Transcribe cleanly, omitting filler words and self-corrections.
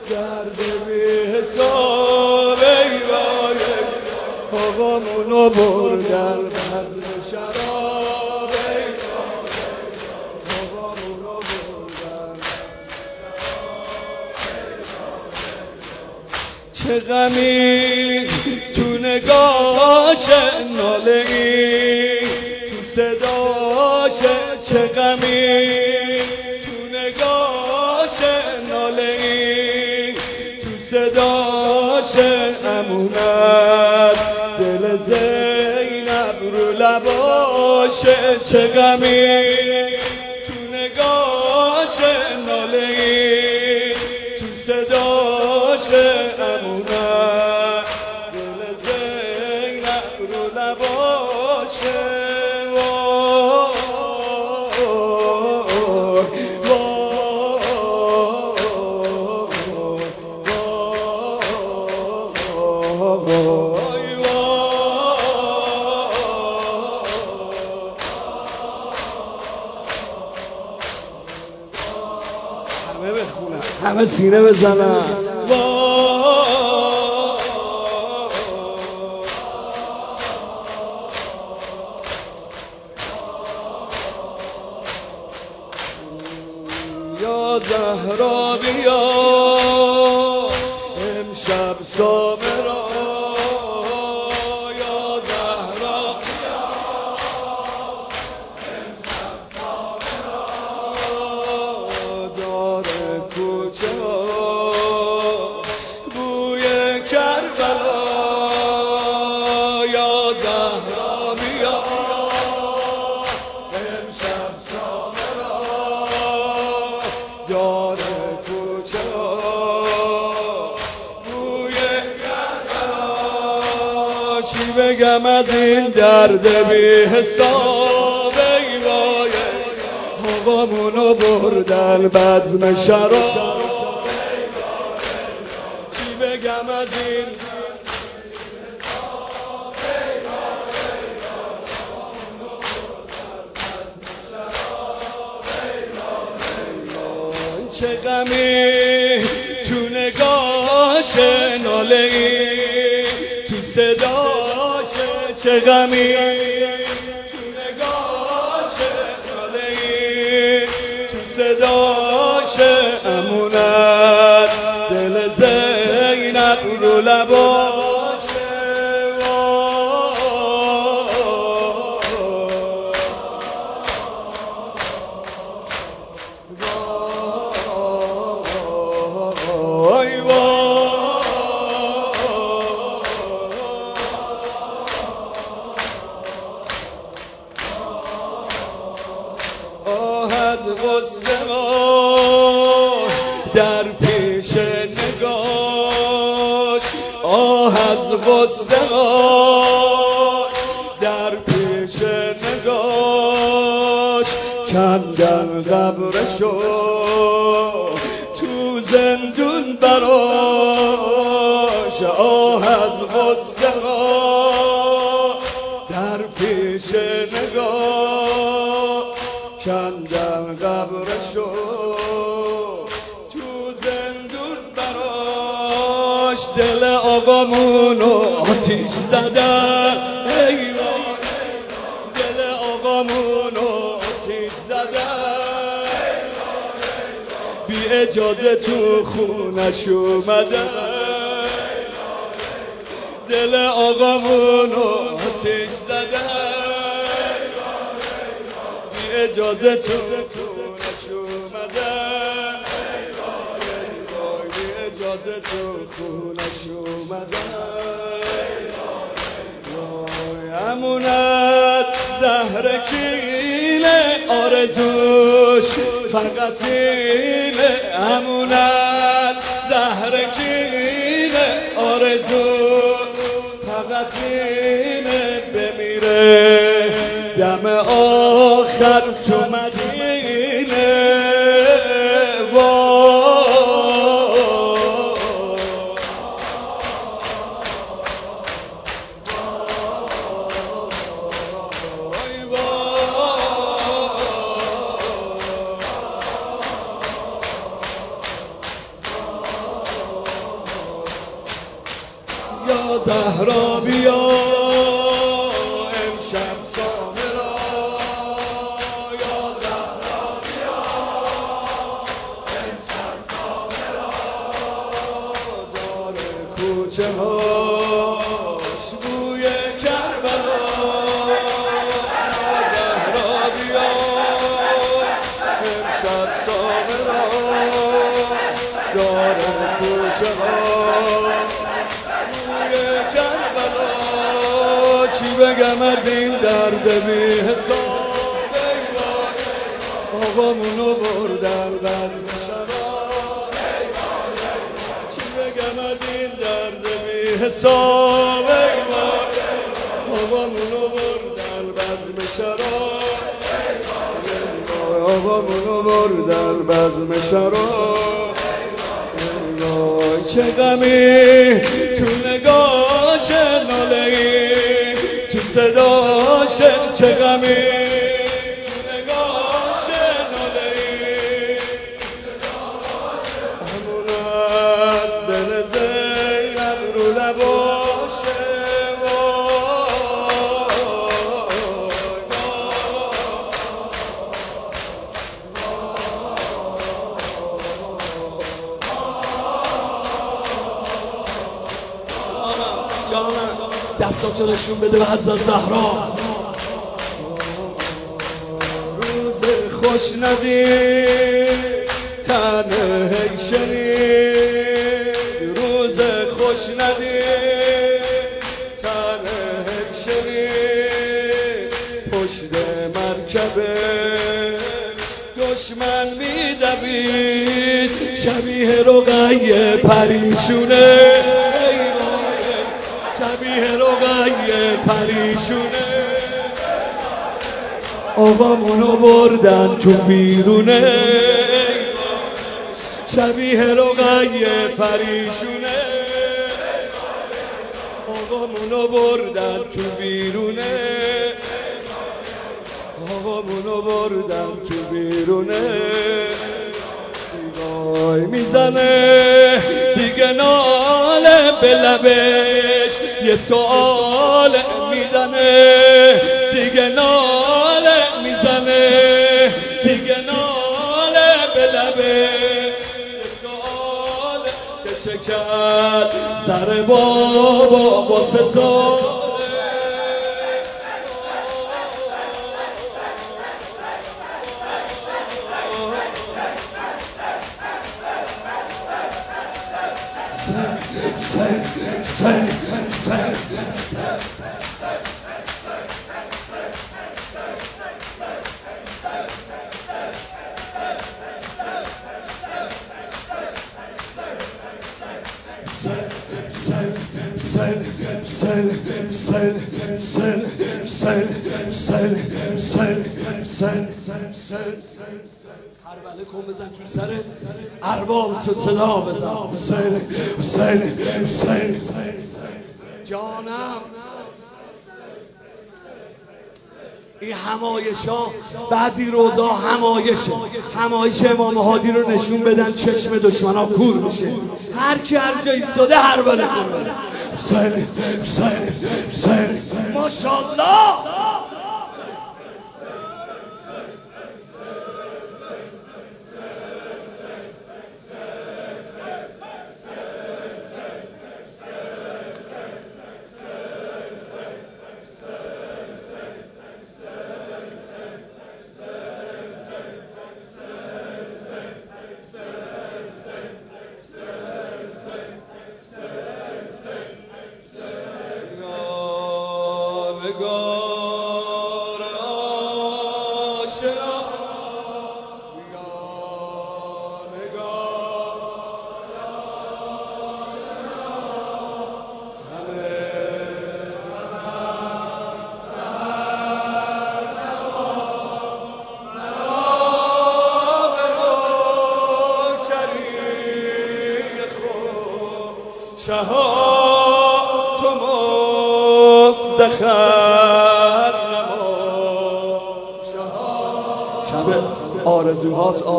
درد بی حساب ای وای آقامونو بردن بزم شراب ای وای آقامونو بردن چه غمی تو نگاش ناله ای تو صداش چه غمی تو نگاش ناله ای تو صداش امونت دل زینب رو لباش چه غمی تو نگاش ناله ای تو صداش امونت دل زینب رو لباش همه سینه بزنن یا زهرا بیا امشب سامرا یا زهرا بیا امشب سامرا داره کوچه بوی کربلا یا زهرا بیا امشب سامرا داره کوچه بوی کربلا چی بگم از این درد بی حساب ای وای آقامونو بردن بزم شراب چی بگم از این چه غمی تو نگاش ناله ای تو صداش چه غمی تو نگاش ناله ای تو صداش امونت دل زینب رو لباش از غصه در پیش نگاش از غصه در پیش نگاش کندن قبرشو تو زندون براش از غصه در پیش نگاش کندن قبرشو تو زندون براش دل آقامونو آتیش زدن ای وای دل آقامونو آتیش زدن بی اجازه تو خونش اومدن دل آقامونو آتیش زدن اجازه تو خونش اومدن اجازه تو خونش اومدن امونت زهر کیله آرزوش فقط اینه امونت زهر کیله آرزوش فقط اینه بمیره دم آخر تو مدینه زهرا بیا امشب سامرا یا زهرا بیا امشب سامرا دار کوچه هاش بوی کربلا زهرا بیا امشب سامرا دار کوچه هاش کربلا چی بگم از این درد بی حساب آقامونو بردن بزم شراب چی بگم از این درد بی حساب آقامونو بردن بزم شراب آقامونو بردن بزم شراب چه غمی تو نگاش ناله‌ای تو صداش چه غمی تو نگاش ناله‌ای همونت دل زینب رو لباشه دستاتو نشون بده به حضرت زهرا روز خوش ندید تنهی شنید روز خوش ندید تنهی شنید پشت مرکبه دشمن میدوید شبیه رقیه پریشونه شبیه رقیه پریشونه آقامونو بردن تو بیرونه شبیه رقیه پریشونه آقامونو بردن تو بیرونه آقامونو بردن تو بیرونه وای میزنه دیگه ناله به لبش یه سؤال میزنه دیگه ناله میزنه دیگه ناله به لبش یه سؤال که چه کرد سر بابا با 3 ساله هربله کن بزن تو سرت ارباب تو صدا بزن حسین حسین حسین جانم این همایشا بعضی روزا همایش امام هادی رو نشون بدن چشم دشمنا کور میشه هر کی هر جایی ایستاده هربله کن حسین حسین حسین ماشاءالله شها تو مفتخر نما شب آرزوهاست